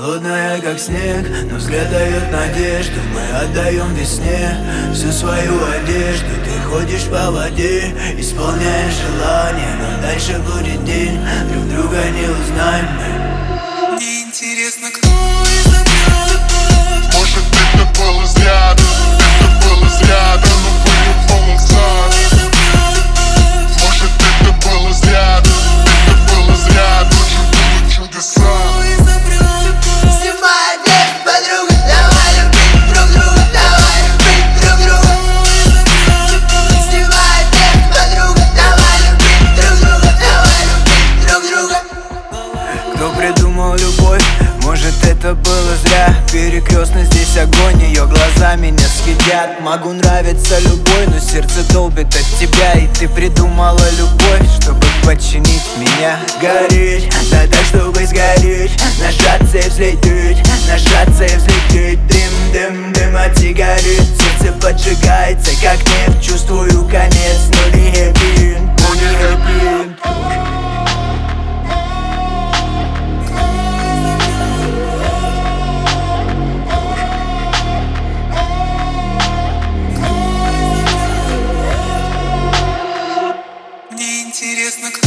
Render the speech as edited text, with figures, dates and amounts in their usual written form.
холодная как снег, но взгляд дает надежду. Мы отдаем весне всю свою одежду. Ты ходишь по воде, исполняешь желание, но дальше будет день, друг друга не узнаем мы. Мне интересно, кто изобрел любовь. Может, это было зря, это было зря, да ну выебал назад. Может, это было зря, это было зря, ночью будут чудеса. Снимай одежду, подруга, давай любить друг друга, давай любить друг друга. Снимай одежду, подруга, давай любить друг друга, давай любить друг друга. Кто придумал любовь? Может, это было зря. Перекрестно здесь огонь, ее глаза меня съедят. Могу нравиться любой, но сердце долбит от тебя. И ты придумала любовь, чтобы подчинить меня. Гореть, да так, чтобы сгореть. Нажаться и взлететь, нажаться и взлететь. Дым, дым, дым от сигарет. Сердце поджигается, как нефть. Чувствую конец, но не happy end, но не happy end. Мне интересно, кто